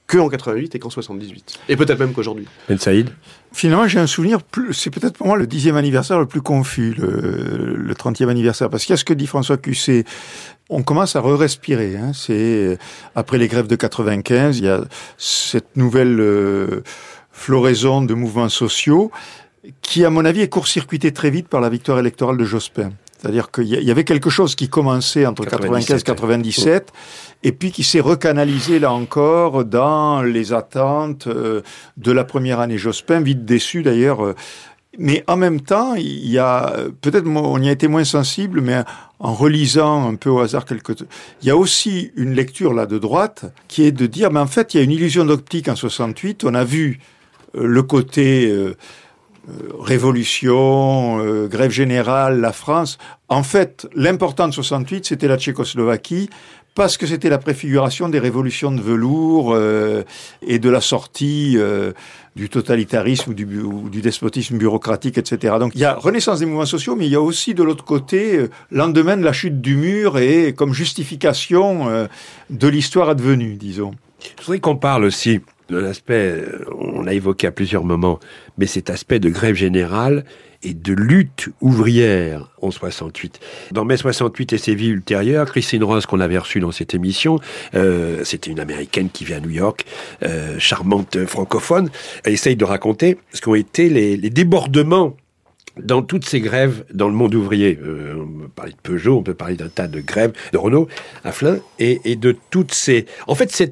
qu'en quatre-vingt-huit et qu'en soixante-dix-huit. Et peut-être même qu'aujourd'hui. Ben Saïd. Finalement, j'ai un souvenir, plus, c'est peut-être pour moi le dixième anniversaire le plus confus, le, le trentième anniversaire, parce qu'il y a ce que dit François Cusset. On commence à re-respirer. Hein. C'est après les grèves de quatre-vingt-quinze, il y a cette nouvelle euh, floraison de mouvements sociaux qui, à mon avis, est court-circuitée très vite par la victoire électorale de Jospin. C'est-à-dire qu'il y avait quelque chose qui commençait entre quatre-vingt-quinze et quatre-vingt-dix-sept, et puis qui s'est recanalisé, là encore, dans les attentes euh, de la première année Jospin, vite déçu d'ailleurs. Euh, mais en même temps, il y a, peut-être on y a été moins sensible, mais en relisant un peu au hasard quelques... Il y a aussi une lecture là de droite, qui est de dire, mais en fait, il y a une illusion d'optique en soixante-huit, on a vu euh, le côté... Euh, Euh, révolution, euh, grève générale, la France. En fait, l'important de soixante-huit, c'était la Tchécoslovaquie, parce que c'était la préfiguration des révolutions de velours euh, et de la sortie euh, du totalitarisme ou du, ou du despotisme bureaucratique, et cetera. Donc il y a renaissance des mouvements sociaux, mais il y a aussi de l'autre côté euh, lendemain de la chute du mur et comme justification euh, de l'histoire advenue, disons. Je voudrais qu'on parle aussi de l'aspect, on l'a évoqué à plusieurs moments, mais cet aspect de grève générale et de lutte ouvrière en soixante-huit. Dans mai soixante-huit et ses vies ultérieures, Christine Ross, qu'on avait reçue dans cette émission, euh, c'était une Américaine qui vit à New York, euh, charmante francophone, elle essaye de raconter ce qu'ont été les, les débordements dans toutes ces grèves dans le monde ouvrier. Euh, on peut parler de Peugeot, on peut parler d'un tas de grèves, de Renault, à Flins, et, et de toutes ces... En fait, cette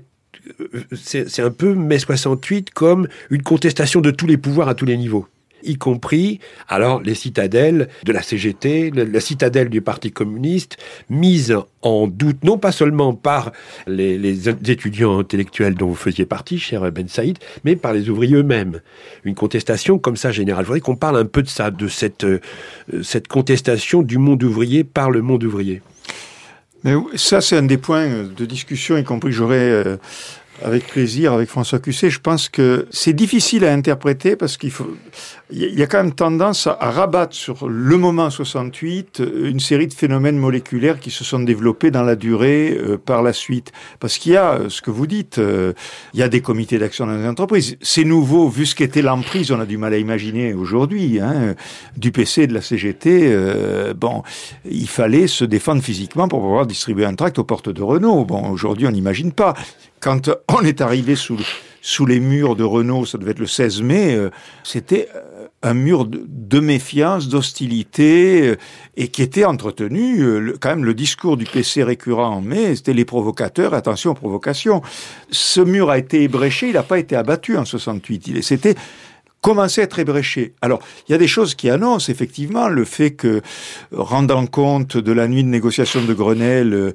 C'est, c'est un peu mai soixante-huit comme une contestation de tous les pouvoirs à tous les niveaux, y compris alors les citadelles de la C G T, la citadelle du Parti communiste, mise en doute non pas seulement par les, les étudiants intellectuels dont vous faisiez partie, cher Ben Saïd, mais par les ouvriers eux-mêmes. Une contestation comme ça générale. Je voudrais qu'on parle un peu de ça, de cette, euh, cette contestation du monde ouvrier par le monde ouvrier. Mais ça, c'est un des points de discussion, y compris que j'aurais euh, avec plaisir avec François Cusset. Je pense que c'est difficile à interpréter parce qu'il faut, il y a quand même tendance à, à rabattre sur le moment soixante-huit une série de phénomènes moléculaires qui se sont développés dans la durée euh, par la suite. Parce qu'il y a, ce que vous dites, euh, il y a des comités d'action dans les entreprises. C'est nouveau, vu ce qu'était l'emprise, on a du mal à imaginer aujourd'hui, hein, du P C, de la C G T. Euh, bon, il fallait se défendre physiquement pour pouvoir distribuer un tract aux portes de Renault. Bon, aujourd'hui, on n'imagine pas. Quand on est arrivé sous, sous les murs de Renault, ça devait être le seize mai, euh, c'était un mur de, de méfiance, d'hostilité, euh, et qui était entretenu, euh, le, quand même le discours du P C récurrent en mai, c'était les provocateurs, attention aux provocations. Ce mur a été ébréché, il n'a pas été abattu en soixante-huit, il, c'était commençait à être ébréché. Alors, il y a des choses qui annoncent, effectivement, le fait que, rendant compte de la nuit de négociation de Grenelle, euh,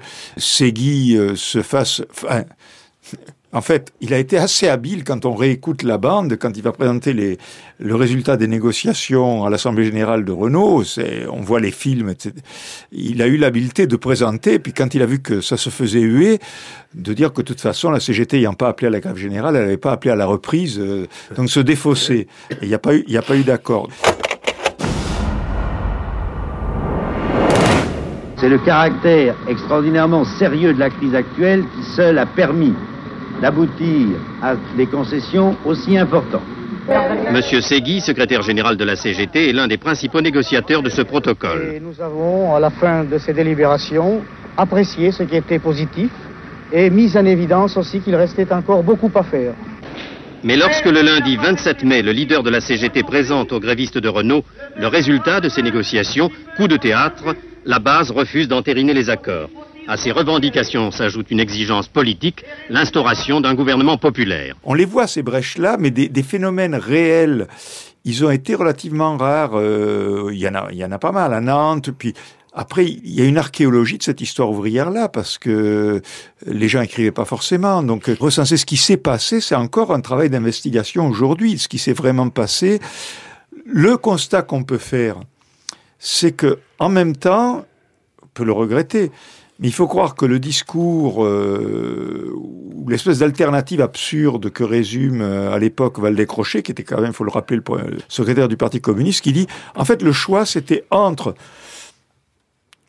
Segui euh, se fasse... Enfin, en fait, il a été assez habile quand on réécoute la bande, quand il va présenter les, le résultat des négociations à l'Assemblée Générale de Renault, c'est, on voit les films, et cetera. Il a eu l'habileté de présenter, puis quand il a vu que ça se faisait huer, de dire que de toute façon, la C G T n'ayant pas appelé à la grève générale, elle n'avait pas appelé à la reprise, euh, donc se défausser. Et il n'y a pas eu, il n'y a pas eu d'accord. C'est le caractère extraordinairement sérieux de la crise actuelle qui seul a permis d'aboutir à des concessions aussi importantes. Monsieur Segui, secrétaire général de la C G T, est l'un des principaux négociateurs de ce protocole. Et nous avons, à la fin de ces délibérations, apprécié ce qui était positif et mis en évidence aussi qu'il restait encore beaucoup à faire. Mais lorsque le lundi vingt-sept mai, le leader de la C G T présente aux grévistes de Renault le résultat de ces négociations, coup de théâtre, la base refuse d'entériner les accords. À ces revendications s'ajoute une exigence politique, l'instauration d'un gouvernement populaire. On les voit, ces brèches-là, mais des, des phénomènes réels, ils ont été relativement rares. Euh, il y en a, il y en a pas mal à Nantes, puis... Après, il y a une archéologie de cette histoire ouvrière-là, parce que les gens écrivaient pas forcément. Donc, recenser ce qui s'est passé, c'est encore un travail d'investigation aujourd'hui, ce qui s'est vraiment passé. Le constat qu'on peut faire, c'est que, en même temps, on peut le regretter, mais il faut croire que le discours, euh, ou l'espèce d'alternative absurde que résume euh, à l'époque Valdez-Crochet, qui était quand même, il faut le rappeler, le secrétaire du Parti communiste, qui dit, en fait, le choix, c'était entre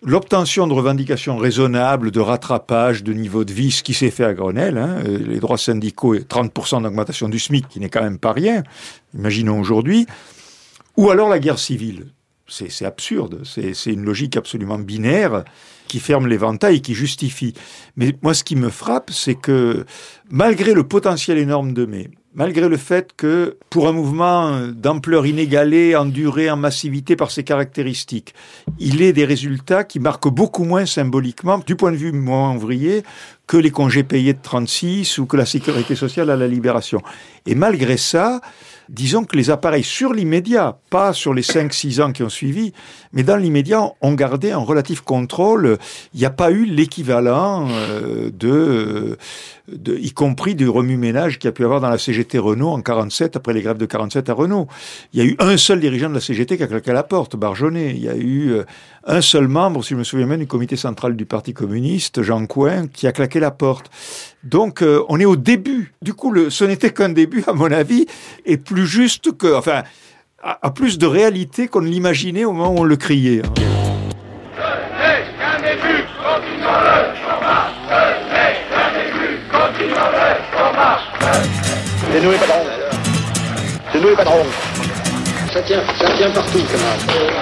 l'obtention de revendications raisonnables, de rattrapage, de niveau de vie, ce qui s'est fait à Grenelle, hein, les droits syndicaux et trente pour cent d'augmentation du SMIC, qui n'est quand même pas rien, imaginons aujourd'hui, ou alors la guerre civile. C'est, c'est absurde, c'est, c'est une logique absolument binaire qui ferme l'éventail et qui justifie. Mais moi, ce qui me frappe, c'est que malgré le potentiel énorme de mai, malgré le fait que, pour un mouvement d'ampleur inégalée, en durée, en massivité par ses caractéristiques, il ait des résultats qui marquent beaucoup moins symboliquement, du point de vue moins ouvrier, que les congés payés de trente-six ou que la sécurité sociale à la Libération. Et malgré ça, disons que les appareils sur l'immédiat, pas sur les cinq six ans qui ont suivi, mais dans l'immédiat, ont gardé un relatif contrôle. Il n'y a pas eu l'équivalent euh, de, de, y compris du remue-ménage qu'il y a pu avoir dans la C G T Renault en quarante-sept, après les grèves de quarante-sept à Renault. Il y a eu un seul dirigeant de la C G T qui a claqué la porte, Barjonnet. Il y a eu euh, un seul membre, si je me souviens bien, du comité central du Parti communiste, Jean Coin, qui a claqué la porte. Donc, euh, on est au début. Du coup, le, ce n'était qu'un début, à mon avis, et plus juste que, enfin, a, a plus de réalité qu'on ne l'imaginait au moment où on le criait. Hein. Ce n'est qu'un début, continuons-le, on marche. Ce n'est qu'un début, continuons-le, on marche. C'est nous les patrons. C'est nous les patrons. Ça tient, ça tient partout, camarade.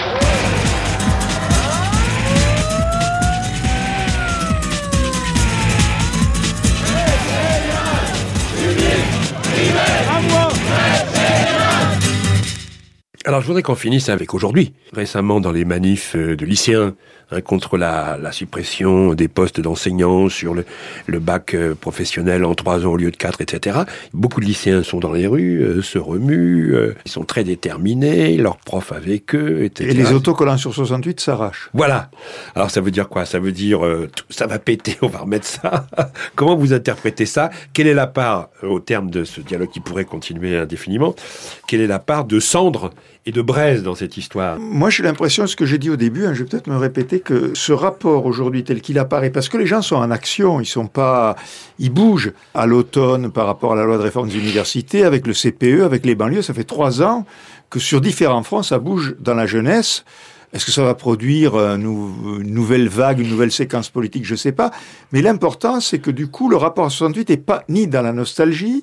Alors, je voudrais qu'on finisse avec aujourd'hui. Récemment, dans les manifs de lycéens hein, contre la, la suppression des postes d'enseignants sur le, le bac euh, professionnel en trois ans au lieu de quatre, et cetera. Beaucoup de lycéens sont dans les rues, euh, se remuent, euh, ils sont très déterminés, leurs profs avec eux, et cetera. Et les autocollants sur soixante-huit s'arrachent. Voilà. Alors, ça veut dire quoi? Ça veut dire, euh, ça va péter, on va remettre ça. Comment vous interprétez ça? Quelle est la part, euh, au terme de ce dialogue qui pourrait continuer indéfiniment, quelle est la part de cendres et de braise dans cette histoire? Moi, j'ai l'impression, ce que j'ai dit au début, hein, je vais peut-être me répéter, que ce rapport aujourd'hui tel qu'il apparaît, parce que les gens sont en action, ils sont pas, ils bougent à l'automne par rapport à la loi de réforme des universités, avec le C P E, avec les banlieues, ça fait trois ans que sur différents fronts, ça bouge dans la jeunesse. Est-ce que ça va produire une nouvelle vague, une nouvelle séquence politique? Je sais pas. Mais l'important, c'est que du coup, le rapport à soixante-huit n'est pas ni dans la nostalgie,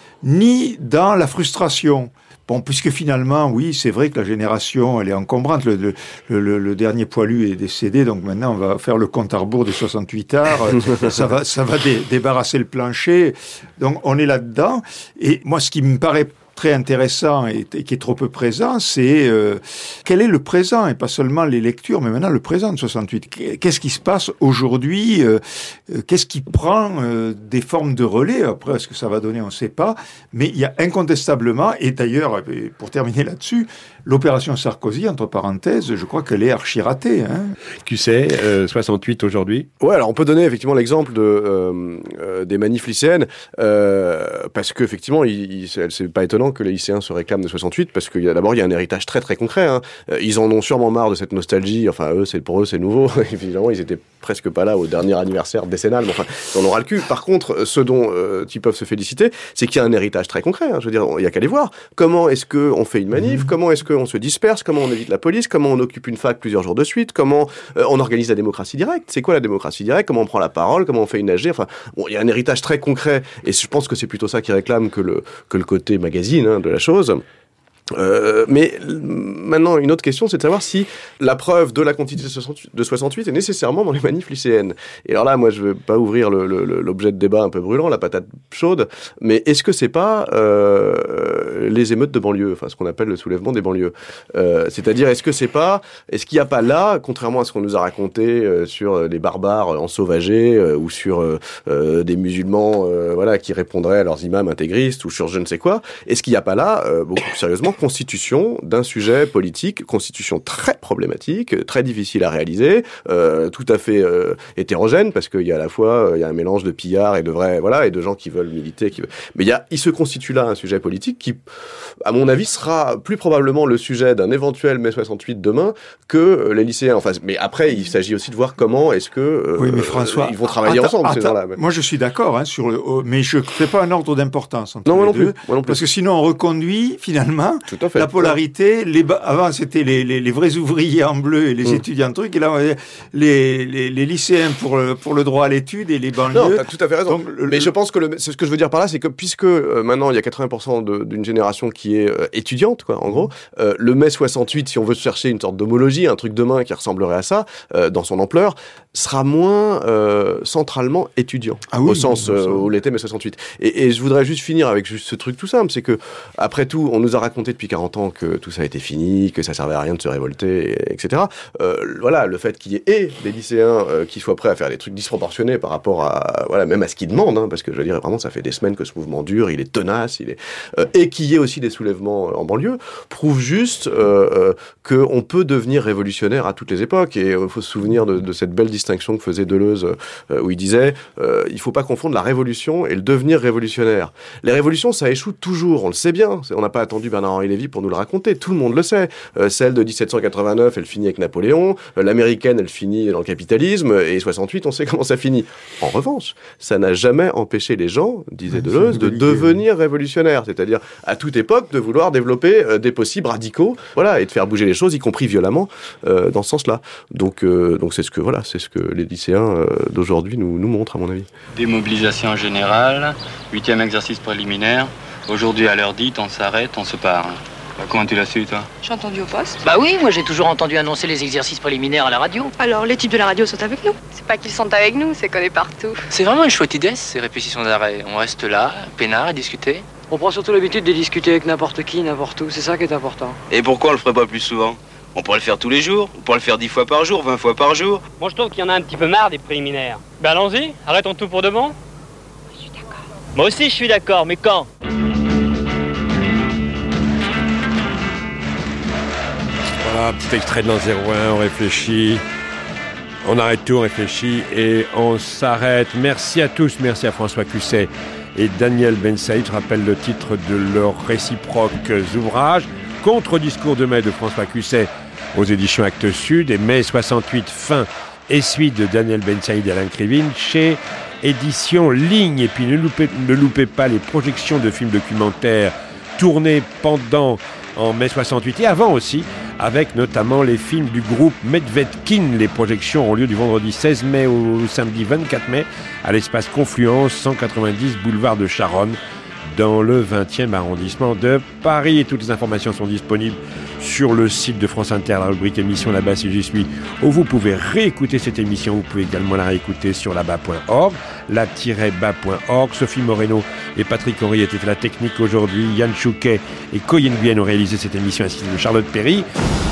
ni dans la frustration. Bon, puisque finalement, oui, c'est vrai que la génération, elle est encombrante. Le, le, le, le dernier poilu est décédé, donc maintenant, on va faire le compte à rebours des soixante-huit arts. ça va, ça va dé, débarrasser le plancher. Donc, on est là-dedans. Et moi, ce qui me paraît très intéressant et, et qui est trop peu présent, c'est euh, quel est le présent, et pas seulement les lectures, mais maintenant le présent de soixante-huit. Qu'est-ce qui se passe aujourd'hui? euh, Qu'est-ce qui prend euh, des formes de relais? Après, est-ce que ça va donner? On ne sait pas. Mais il y a incontestablement, et d'ailleurs, pour terminer là-dessus, l'opération Sarkozy, entre parenthèses, je crois qu'elle est archi ratée. Hein. Tu sais, euh, soixante-huit aujourd'hui? Ouais, alors on peut donner effectivement l'exemple de, euh, euh, des manifs lycéennes, euh, parce qu'effectivement, il, il, c'est pas étonnant que les lycéens se réclament de soixante-huit, parce qu'il y a d'abord il y a un héritage très très concret. Hein. Ils en ont sûrement marre de cette nostalgie. Enfin, eux, c'est pour eux, c'est nouveau. Évidemment, ils étaient presque pas là au dernier anniversaire décennal. Mais enfin, ils en aura le cul. Par contre, ce dont euh, ils peuvent se féliciter, c'est qu'il y a un héritage très concret. Hein. Je veux dire, il y a qu'à les voir. Comment est-ce que on fait une manif? Comment est-ce qu'on se disperse? Comment on évite la police? Comment on occupe une fac plusieurs jours de suite? Comment euh, on organise la démocratie directe? C'est quoi la démocratie directe? Comment on prend la parole? Comment on fait une A G? Enfin, bon, il y a un héritage très concret. Et je pense que c'est plutôt ça qui réclame que le que le côté magazine hein, de la chose. Euh, mais maintenant, une autre question, c'est de savoir si la preuve de la continuité de soixante-huit est nécessairement dans les manifs lycéennes. Et alors là, moi, je ne vais pas ouvrir le, le, l'objet de débat un peu brûlant, la patate chaude, mais est-ce que c'est pas euh, les émeutes de banlieue, enfin ce qu'on appelle le soulèvement des banlieues, euh, c'est-à-dire est-ce que c'est pas, est-ce qu'il n'y a pas là, contrairement à ce qu'on nous a raconté euh, sur les barbares ensauvagés euh, ou sur euh, euh, des musulmans, euh, voilà, qui répondraient à leurs imams intégristes ou sur je ne sais quoi, est-ce qu'il n'y a pas là, euh, beaucoup plus sérieusement, constitution d'un sujet politique, constitution très problématique, très difficile à réaliser, euh, tout à fait euh, hétérogène, parce qu'il y a à la fois, euh, il y a un mélange de pillards et de vrais, voilà, et de gens qui veulent militer, qui veulent... mais il y a, il se constitue là un sujet politique qui, à mon avis, sera plus probablement le sujet d'un éventuel mai soixante-huit demain que les lycéens en face. Mais après, il s'agit aussi de voir comment est-ce que euh, oui, mais François, ils vont travailler attends, ensemble, attends, ces gens-là. Moi, je suis d'accord, hein, sur le, mais je ne fais pas un ordre d'importance entre non, les moi non deux, plus, moi non plus. parce que sinon on reconduit finalement Tout à fait. La polarité, les ba... avant c'était les, les, les vrais ouvriers en bleu et les mmh. étudiants trucs, et là les, les, les lycéens pour le, pour le droit à l'étude et les banlieues. Non, t'as tout à fait raison. Donc, le, Mais je pense que le, ce que je veux dire par là, c'est que puisque euh, maintenant il y a quatre-vingts pour cent de, d'une génération qui est euh, étudiante, quoi, en gros, euh, le mai soixante-huit, si on veut chercher une sorte d'homologie, un truc demain qui ressemblerait à ça, euh, dans son ampleur, sera moins euh, centralement étudiant, ah oui, au sens oui, euh, où l'était mai soixante-huit. Et, et je voudrais juste finir avec juste ce truc tout simple, c'est que après tout, on nous a raconté depuis quarante ans que tout ça était fini, que ça servait à rien de se révolter, et cetera. Euh, voilà, le fait qu'il y ait et des lycéens euh, qui soient prêts à faire des trucs disproportionnés par rapport à, voilà, même à ce qu'ils demandent, hein, parce que je veux dire, vraiment, ça fait des semaines que ce mouvement dure, il est tenace, il est, euh, et qu'il y ait aussi des soulèvements en banlieue, prouve juste euh, euh, qu'on peut devenir révolutionnaire à toutes les époques. Et il euh, faut se souvenir de, de cette belle distinction que faisait Deleuze, euh, où il disait, euh, il faut pas confondre la révolution et le devenir révolutionnaire. Les révolutions, ça échoue toujours, on le sait bien. On n'a pas attendu Bernard-Henri Lévy pour nous le raconter, tout le monde le sait. Euh, celle de dix-sept cent quatre-vingt-neuf, elle finit avec Napoléon, euh, l'américaine, elle finit dans le capitalisme, et soixante-huit, on sait comment ça finit. En revanche, ça n'a jamais empêché les gens, disait Deleuze, de devenir révolutionnaires, c'est-à-dire à toute époque de vouloir développer euh, des possibles radicaux, voilà, et de faire bouger les choses, y compris violemment, euh, dans ce sens-là. Donc, euh, donc c'est ce que voilà, c'est ce que les lycéens euh, d'aujourd'hui nous, nous montrent, à mon avis. Démobilisation générale, huitième exercice préliminaire. Aujourd'hui, à l'heure dite, on s'arrête, on se parle. Bah, comment tu l'as su, toi? J'ai entendu au poste. Bah oui, moi j'ai toujours entendu annoncer les exercices préliminaires à la radio. Alors, les types de la radio sont avec nous. C'est pas qu'ils sont avec nous, c'est qu'on est partout. C'est vraiment une chouette idée, ces répétitions d'arrêt. On reste là, peinard, à discuter. On prend surtout l'habitude de discuter avec n'importe qui, n'importe où. C'est ça qui est important. Et pourquoi on le ferait pas plus souvent? On pourrait le faire tous les jours, on pourrait le faire dix fois par jour, vingt fois par jour. Moi je trouve qu'il y en a un petit peu marre des préliminaires. Ben allons-y, arrêtons tout pour de bon. Je suis d'accord. Moi aussi je suis d'accord, mais quand? Voilà, petit extrait de l'an zéro un, on réfléchit. On arrête tout, on réfléchit et on s'arrête. Merci à tous, merci à François Cusset et Daniel Ben Saïd. Je rappelle le titre de leurs réciproques ouvrages. Contre-discours de mai de François Cusset aux éditions Actes Sud et mai soixante-huit, fin et suite de Daniel Ben Saïd et Alain Krivine chez Éditions Ligne. Et puis ne loupez, ne loupez pas les projections de films documentaires tournés pendant en mai soixante-huit et avant aussi, avec notamment les films du groupe Medvedkin. Les projections ont lieu du vendredi seize mai au samedi vingt-quatre mai à l'espace Confluence, cent quatre-vingt-dix boulevard de Charonne, dans le vingtième arrondissement de Paris. Et toutes les informations sont disponibles sur le site de France Inter, la rubrique émission Là-bas si j'y suis, où vous pouvez réécouter cette émission. Vous pouvez également la réécouter sur là bas point org, la tiret bas point org. Sophie Moreno et Patrick Henry étaient à la technique aujourd'hui. Yann Chouquet et Coyen Nguyen ont réalisé cette émission ainsi que Charlotte Perry.